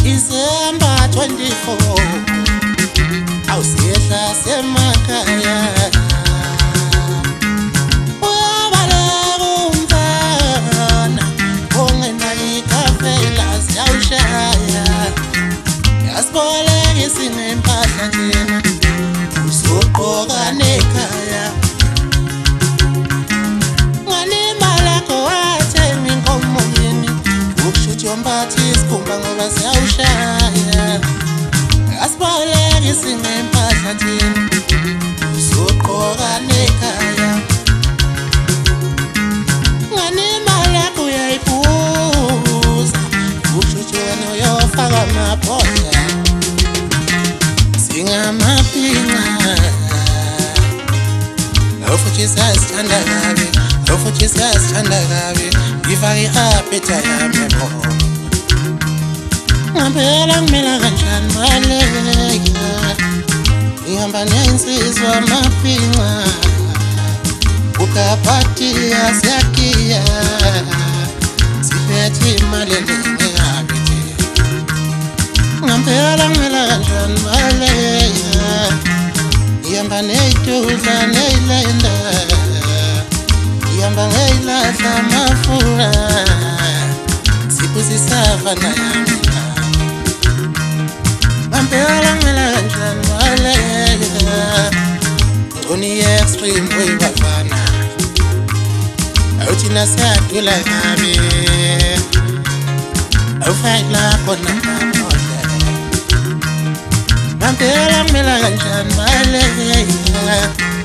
December 24 awusiyehla semakhaya uyabaleka umfana ongena ikafela siyawushaya yasiboleka isingempahla njena usogqoka nekhaya Yombathi isikhumba ngoba siyawushaya asiboleka isingempahla thina uzogqoka nekhaya ngane imali yakho uyayiphuza ushuthi wena uyofaka amabhodla singamaphinga futhi siyasithanda kabi futhi siyasithanda kabi ngifake i-appetite yami bo ngempela kumela kanjani baleka ngihamba nensizwa amaphinga ukaphathiya siyakiya siphethe imali eningi kabi ngempela kumela kanjani baleka ngihamba ney'tudla ney'lenda ngihamba ngey'lahla amafura siphuzisavana yami ngempela kumela kanjani baleka ngconi i-extreme weyibafana awuthina siyadula kabi awufaki lapho namabhodla ngempela kumela kanjani baleka